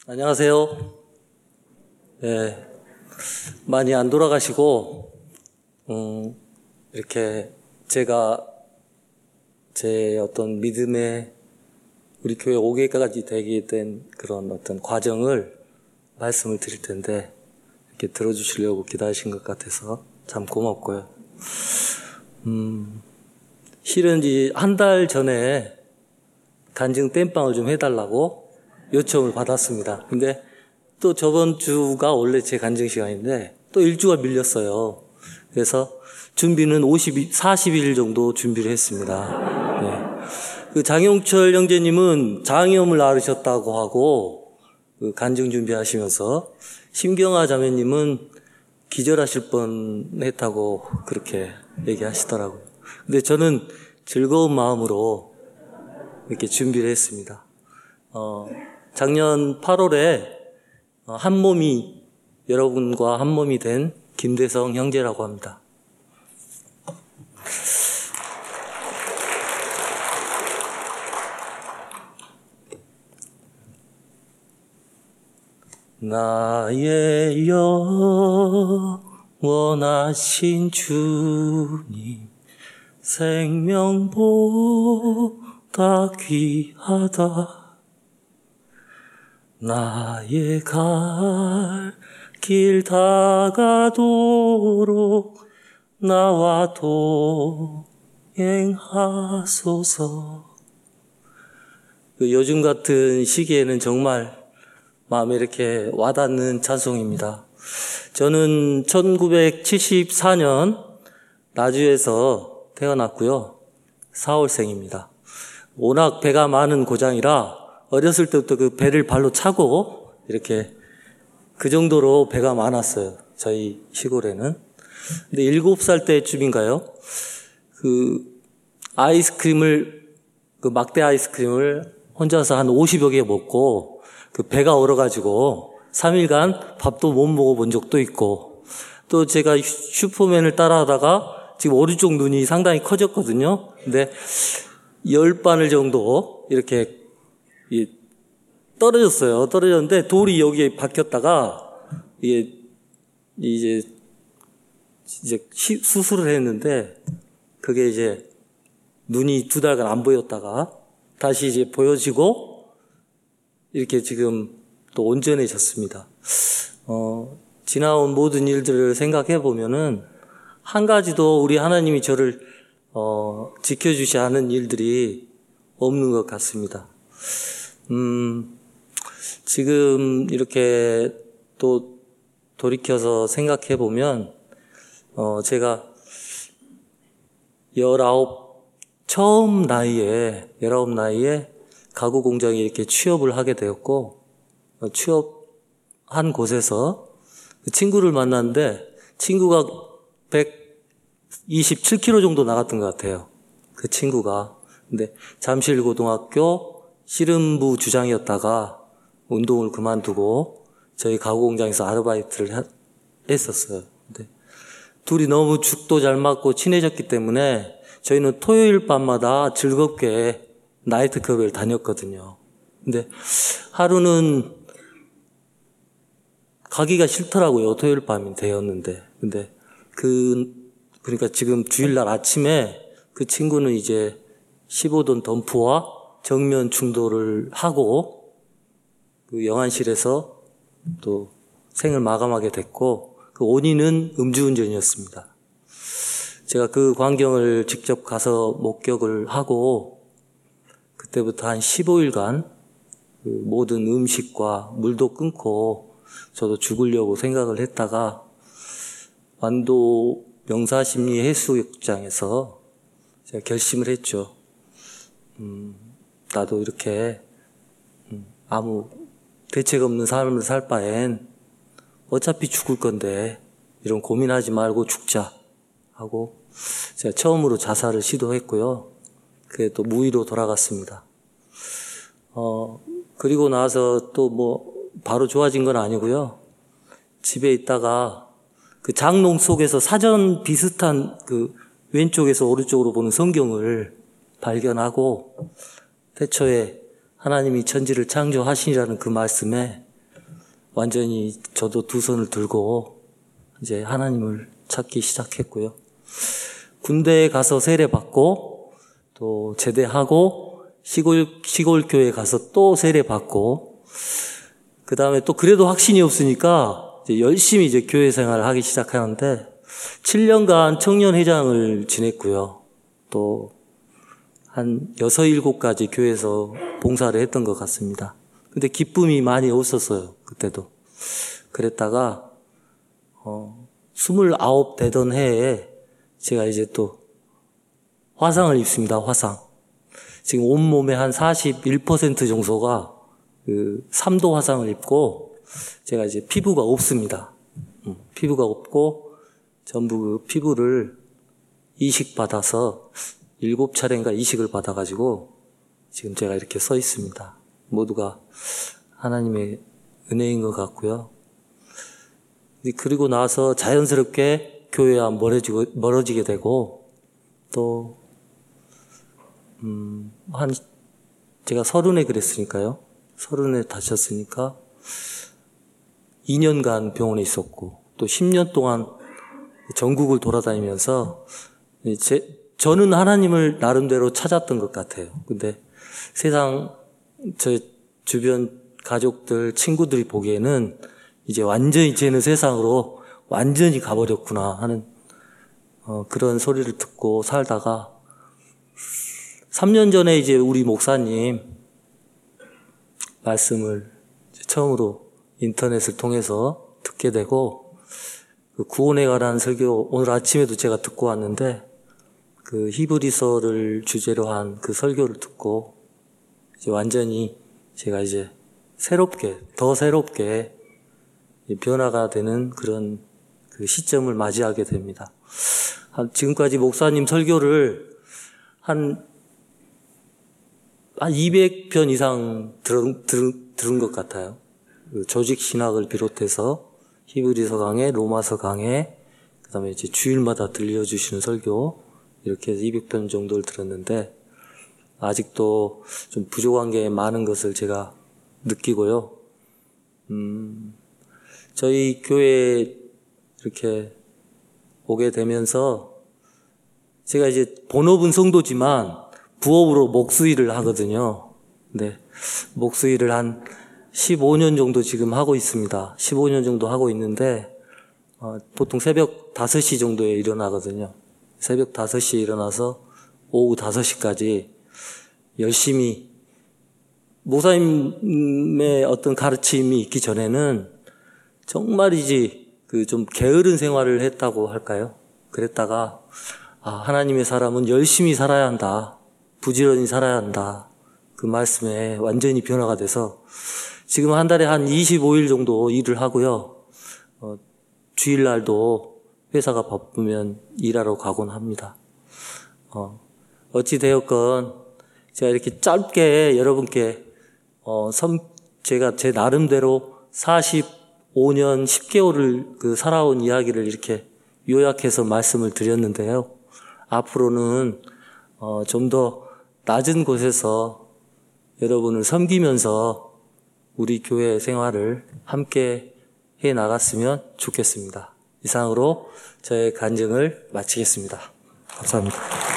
안녕하세요. 네, 많이 안 돌아가시고, 이렇게 제가 제 어떤 믿음에 우리 교회 5개까지 되게 된 그런 어떤 과정을 말씀을 드릴 텐데, 이렇게 들어주시려고 기다리신 것 같아서 참 고맙고요. 실은 한 달 전에 간증 땜빵을 좀 해달라고 요청을 받았습니다. 근데 또 저번 주가 원래 제 간증 시간인데 또 일주가 밀렸어요. 그래서 준비는 40일 정도 준비를 했습니다. 네. 그 장용철 형제님은 장염을 앓으셨다고 하고 그 간증 준비하시면서 심경아 자매님은 기절하실 뻔했다고 그렇게 얘기하시더라고요. 근데 저는 즐거운 마음으로 이렇게 준비를 했습니다. 작년 8월에 한 몸이 여러분과 한 몸이 된 김대성 형제라고 합니다. 나의 영원하신 주님 생명보다 귀하다. 나의 갈 길 다가도록 나와 동행하소서. 요즘 같은 시기에는 정말 마음에 이렇게 와닿는 찬송입니다. 저는 1974년 나주에서 태어났고요. 4월생입니다. 워낙 배가 많은 고장이라 어렸을 때부터 그 배를 발로 차고 이렇게 그 정도로 배가 많았어요. 저희 시골에는. 근데 7살 때쯤인가요? 그 막대 아이스크림을 혼자서 한 50여 개 먹고 그 배가 얼어가지고 3일간 밥도 못 먹어본 적도 있고, 또 제가 슈퍼맨을 따라하다가 지금 오른쪽 눈이 상당히 커졌거든요. 근데 10바늘 정도 이렇게 떨어졌어요. 떨어졌는데 돌이 여기에 박혔다가 이제 수술을 했는데 그게 이제 눈이 2달간 안 보였다가 다시 이제 보여지고 이렇게 지금 또 온전해졌습니다. 지나온 모든 일들을 생각해 보면은 한 가지도 우리 하나님이 저를 지켜주시 않은 일들이 없는 것 같습니다. 지금 이렇게 또 돌이켜서 생각해 보면, 제가 19 나이에 가구 공장에 이렇게 취업을 하게 되었고, 취업한 곳에서 친구를 만났는데, 친구가 127kg 정도 나갔던 것 같아요. 그 친구가. 근데 잠실고등학교 씨름부 주장이었다가 운동을 그만두고 저희 가구공장에서 아르바이트를 했었어요. 근데 둘이 너무 죽도 잘 맞고 친해졌기 때문에 저희는 토요일 밤마다 즐겁게 나이트클럽을 다녔거든요. 근데 하루는 가기가 싫더라고요. 토요일 밤이 되었는데. 근데 그러니까 지금 주일날 아침에 그 친구는 이제 15돈 덤프와 정면 충돌을 하고 그 영안실에서 또 생을 마감하게 됐고, 그 원인은 음주운전이었습니다. 제가 그 광경을 직접 가서 목격을 하고 그때부터 한 15일간 그 모든 음식과 물도 끊고 저도 죽으려고 생각을 했다가 완도 명사심리 해수욕장에서 제가 결심을 했죠. 나도 이렇게 아무 대책 없는 삶을 살 바엔 어차피 죽을 건데 이런 고민하지 말고 죽자 하고 제가 처음으로 자살을 시도했고요. 그게 또 무의로 돌아갔습니다. 그리고 나서 또 바로 좋아진 건 아니고요. 집에 있다가 그 장롱 속에서 사전 비슷한 그 왼쪽에서 오른쪽으로 보는 성경을 발견하고 태초에 하나님이 천지를 창조하시니라는 그 말씀에 완전히 저도 두 손을 들고 이제 하나님을 찾기 시작했고요. 군대에 가서 세례받고 또 제대하고 시골 교회 가서 또 세례받고 그 다음에 또 그래도 확신이 없으니까 이제 열심히 이제 교회 생활을 하기 시작하는데 7년간 청년회장을 지냈고요. 또 한 6, 7가지 교회에서 봉사를 했던 것 같습니다. 근데 기쁨이 많이 없었어요. 그때도. 그랬다가 29 되던 해에 제가 이제 또 화상을 입습니다. 화상. 지금 온몸에 한 41% 정도가 그 3도 화상을 입고 제가 이제 피부가 없습니다. 피부가 없고 전부 그 피부를 이식받아서 7차례인가 이식을 받아가지고 지금 제가 이렇게 서 있습니다. 모두가 하나님의 은혜인 것 같고요. 그리고 나서 자연스럽게 교회와 멀어지게 되고 또 제가 30에 그랬으니까요. 30에 다쳤으니까 2년간 병원에 있었고 또 10년 동안 전국을 돌아다니면서 저는 하나님을 나름대로 찾았던 것 같아요. 근데 세상 저 주변 가족들, 친구들이 보기에는 이제 완전히 쟤는 세상으로 완전히 가버렸구나 하는 그런 소리를 듣고 살다가 3년 전에 이제 우리 목사님 말씀을 처음으로 인터넷을 통해서 듣게 되고 그 구원에 관한 설교 오늘 아침에도 제가 듣고 왔는데 그 히브리서를 주제로 한 그 설교를 듣고 이제 완전히 제가 이제 더 새롭게 변화가 되는 그런 그 시점을 맞이하게 됩니다. 지금까지 목사님 설교를 한 200편 이상 들은 것 같아요. 그 조직 신학을 비롯해서 히브리서 강해, 로마서 강해, 그 다음에 이제 주일마다 들려주시는 설교, 이렇게 해서 200편 정도를 들었는데, 아직도 좀 부족한 게 많은 것을 제가 느끼고요. 저희 교회에 이렇게 오게 되면서, 제가 이제 본업은 성도지만, 부업으로 목수일을 하거든요. 네. 목수일을 한 15년 정도 지금 하고 있습니다. 15년 정도 하고 있는데, 보통 새벽 5시 정도에 일어나거든요. 새벽 5시에 일어나서 오후 5시까지 열심히 목사님의 어떤 가르침이 있기 전에는 정말이지 좀 게으른 생활을 했다고 할까요? 그랬다가 하나님의 사람은 열심히 살아야 한다. 부지런히 살아야 한다. 그 말씀에 완전히 변화가 돼서 지금 한 달에 한 25일 정도 일을 하고요. 주일날도 회사가 바쁘면 일하러 가곤 합니다. 어찌되었건 제가 이렇게 짧게 여러분께 제가 제 나름대로 45년 10개월을 살아온 이야기를 이렇게 요약해서 말씀을 드렸는데요. 앞으로는 좀 더 낮은 곳에서 여러분을 섬기면서 우리 교회 생활을 함께 해 나갔으면 좋겠습니다. 이상으로 저의 간증을 마치겠습니다. 감사합니다.